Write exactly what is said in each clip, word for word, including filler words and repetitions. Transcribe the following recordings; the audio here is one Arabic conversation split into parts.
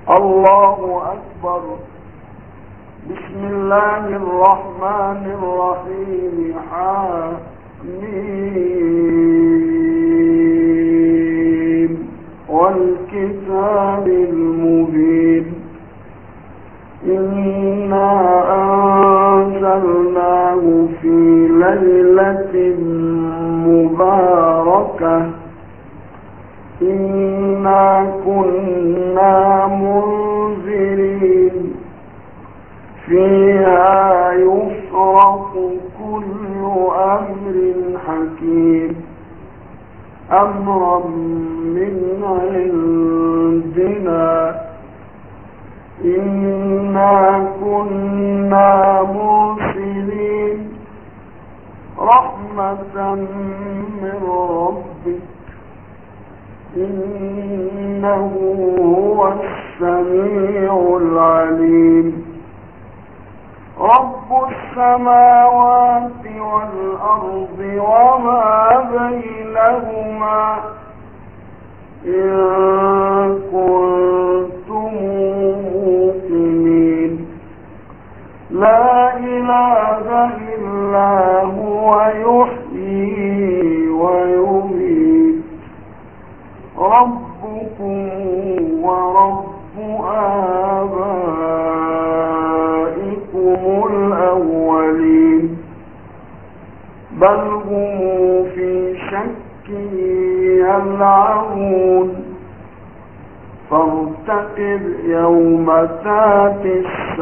الله أكبر. بسم الله الرحمن الرحيم. حميم والكتاب المبين. إنا أنزلناه في ليلة مباركة إنا كنا منذرين فيها يفرق كل أمر حكيم أمرا من عندنا إنا كنا مرسلين رحمة من ربك إنه هو السميع العليم. رب السماوات والأرض وما بينهما إن كنتم موقنين. لا إله إلا هو يحيي ويميت ربكم ورب آبائكم الأولين بل هم في شك يلعبون فارتقب يوم تأتي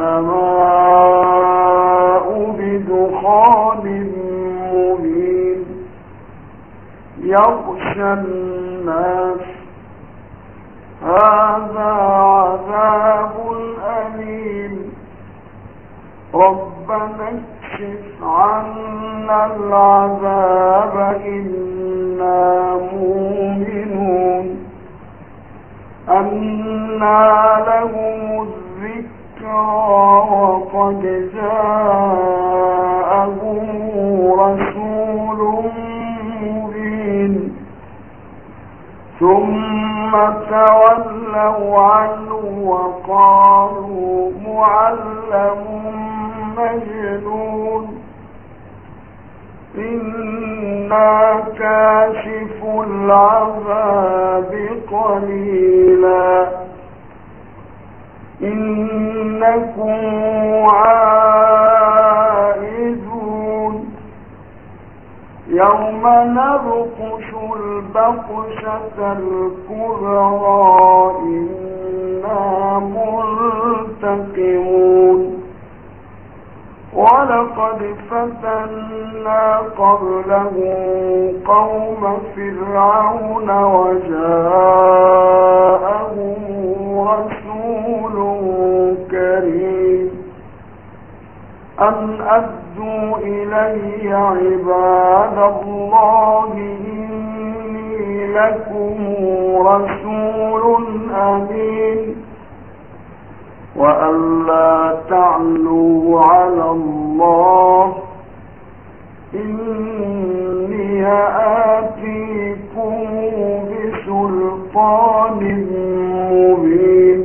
السماء بدخان مبين يغشى الناس هذا عذاب أليم ربنا اكشف عنا العذاب إنا مؤمنون. أنى لهم الذكرى وقد جاءهم رسول مبين ثم تولوا عنه وقالوا معلم مجنون إنا كاشف العذاب قليلا إنكم عائدون يوم نبطش البطشة الكبرى إنا منتقمون. ولقد فتنا قبلهم قوم فرعون وجاءهم رسول كريم أن أدوا إلي عباد الله إني لكم رسول أمين وأن لا تعلوا على الله إني آتيكم بسلطان مبين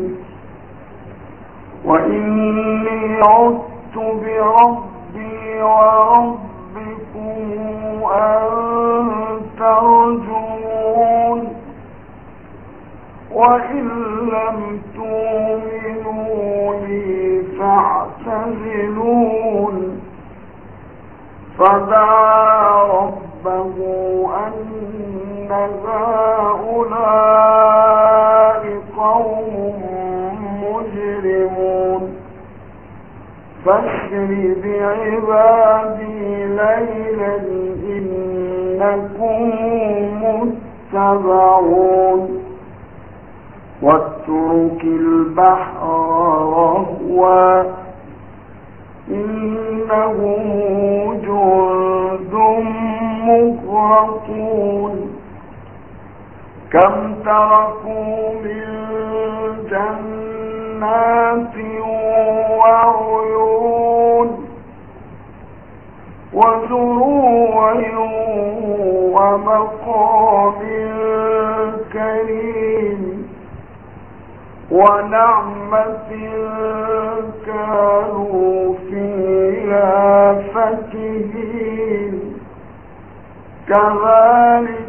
وإني عدت بربي وربكم أن ترجمون وإن لم تؤمنوا لي فاعتزلون. فدعا ربه أن هؤلاء قوم مجرمون فاسر بعبادي ليلا إنكم متبعون واترك البحر رهوا إنهم جند مغرقون كم تركوا من جنات وعيون وزروع ومقام كريم ونعمة كانوا فيها فاكهين كذلك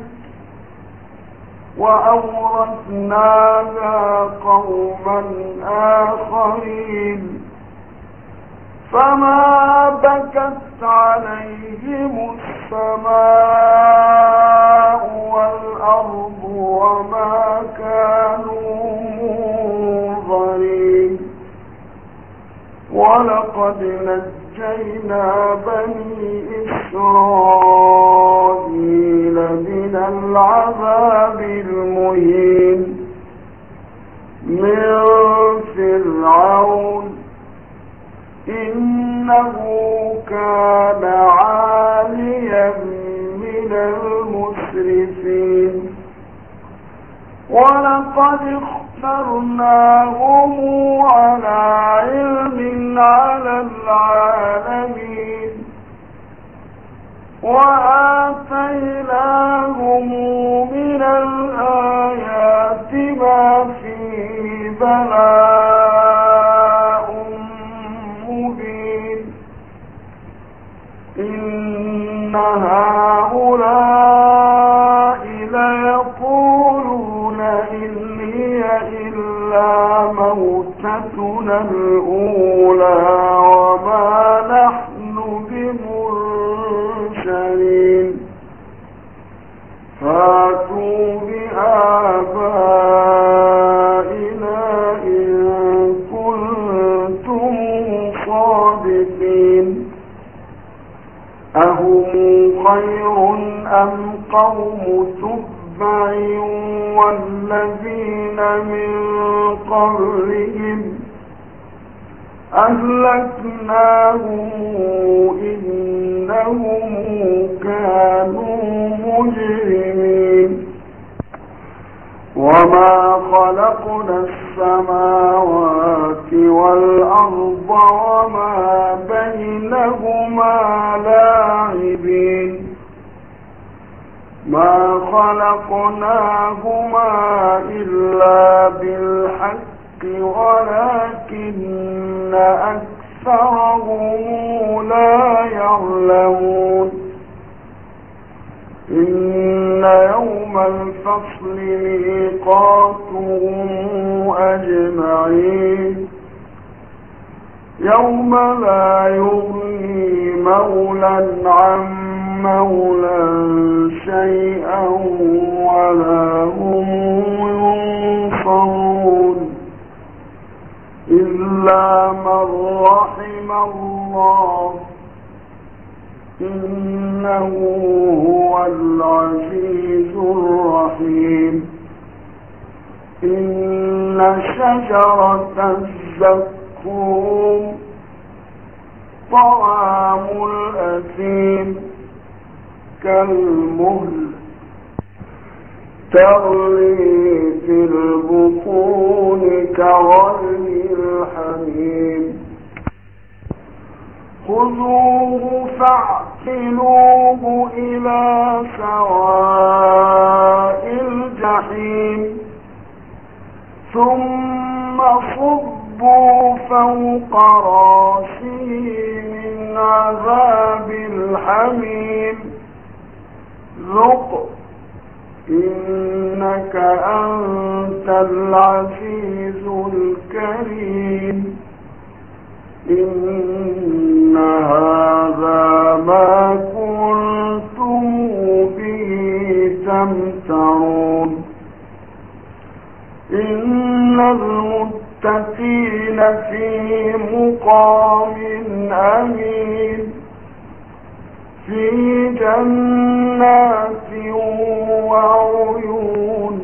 وأورثناها قوما آخرين فما بكت عليهم السماء والأرض وما كانوا منظرين ولقد نجينا بني إسرائيل من العذاب المهين من فرعون إنه كان عاليا من المسرفين ولقد اخترناهم على علم على العالمين وآتيناهم من الآيات ما فيه بلاء مبين إن هؤلاء ليقولون إن هي إلا موتتنا الأولى وما نحن بمنشرين فاتوا بآبائنا إن كنتم صادقين أهم خير أم قوم تبع والذين من قبلهم أهلكناهم إنهم كانوا مجرمين وما خلقنا السماوات والأرض وما بينهما لاعبين ما خلقناهما إلا بالحق ولكن أكثرهم لا يعلمون إن يوم الفصل ميقاتهم أجمعين يوم لا يغني مولى عن مولى شيئا ولا هم ينصرون إلا من رحم الله إنه هو العزيز الرحيم إن شجرة الزقوم طعام الأثيم كالمهل تغلي في البطون كغلي الحميم خذوه فاعتلوه إلى سواء الجحيم ثم صبوا فوق راسه من عذاب الحميم ذق إنك أنت العزيز الكريم إن هذا ما كنتم به تمترون إن المتقين في مقام أمين في جنات وعيون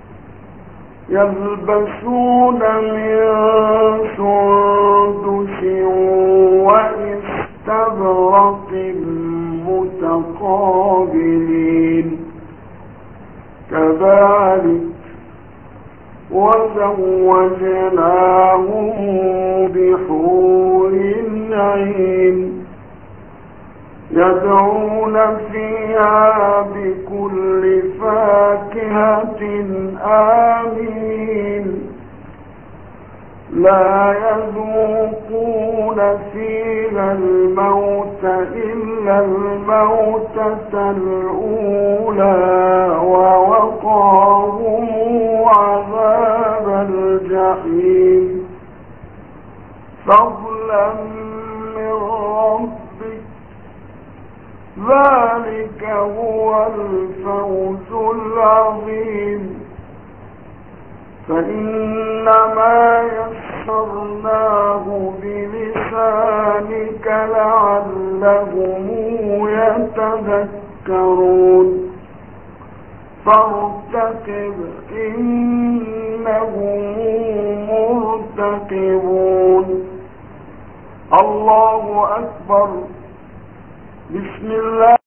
يلبسون من سندس واستبرق متقابلين كذلك وزوجناهم بحور عين يدعون فيها بكل فاكهة آمين لا يذوقون فيها الموت إلا الموتة الأولى ووقاهم عذاب الجحيم فضلا من ربك ذلك هو الفوز العظيم فإنما يسرناه بلسانك لعلهم يتذكرون فارتقب إنهم مرتقبون الله أكبر بسم الله